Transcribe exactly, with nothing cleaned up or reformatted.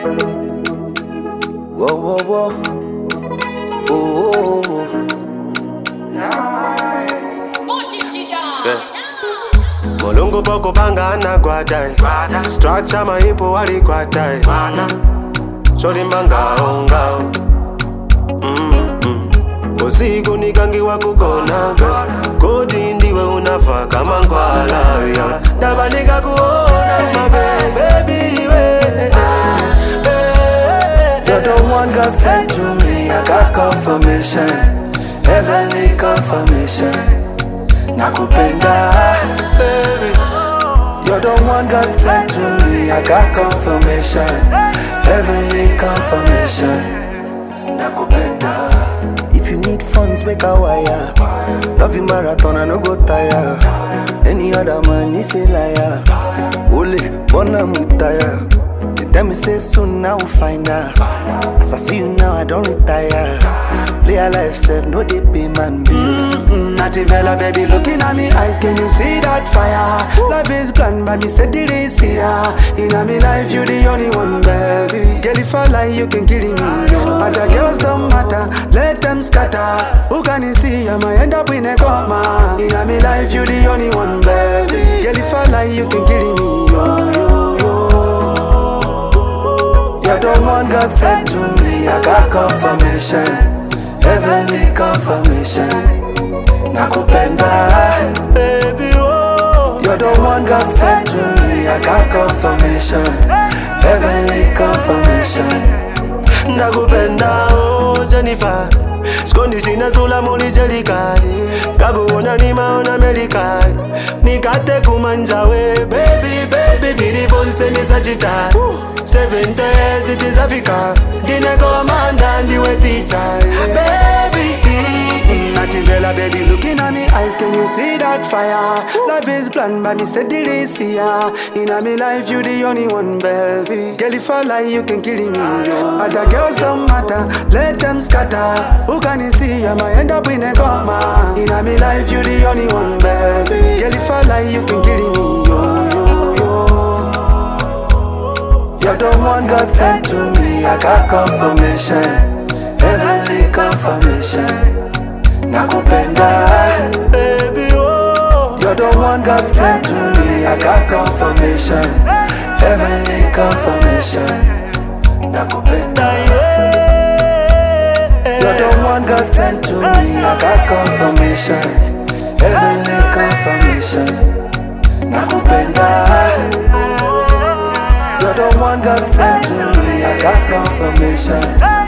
Whoa, whoa, whoa. Oh, oh, oh. Yeah. Molungu poko banga na guadai. Structure maipo wali guadai. Shori mbanga onga. Osigo ni gangi wakugona. Kodi ndiwe unafa kama ngwala. Daba nika kuona my baby we. You're the one God sent to me. I got confirmation, heavenly confirmation. Nakupenda, baby. You're the one God sent to me. I got confirmation, heavenly confirmation. Nakupenda. If you need funds, make a wire. Love you marathon, I no go tire. Any other man, is a liar. Ole, bona mutaya. They tell me say soon I will find her. As I see you now, I don't retire. Play a life safe, no they pay man bills. Mm-hmm. Nativella, baby, looking at me eyes, can you see that fire? Life is planned by me, steady this here. In a me life, you the only one, baby. Girl, if I lie, you can kill me. Other girls don't matter, let them scatter. Who can you see? I might end up in a coma. In a me life, you the only one, baby. Girl, if I lie, you can kill me. Yo, yo, yo. You're the one God sent to me. I got confirmation, heavenly confirmation. Nakupenda, baby, oh. You're the one God sent to me. I got confirmation, heavenly confirmation. Nakupenda, oh Jennifer. Skondi sina sula muli jelikali. Kaguona ni maona Amerikani. Nikate kumanjawe, baby, baby. Vili vonse ni sajita. Seven days it is Africa. Dine commander ndiwe teacher, baby. Nativella, baby, looking at me eyes, can you see that fire? Life is planned by me, steady this here. In a me life, you the only one, baby. Girl, if I lie, you can kill me. Other girls don't matter, let them scatter. Who can you see? I might end up in a coma. In a me life, you the only one, baby. Girl, if I lie, you can kill me. Yo, yo, yo. You're the one God sent to me. I got confirmation, heavenly confirmation. Nakupenda, baby, oh. You're the one God sent to me. I got confirmation, heavenly confirmation. Nakupenda, yeah. You're the one God sent to me. I got confirmation, heavenly confirmation. Nakupenda. You're the one God sent to me. I got confirmation.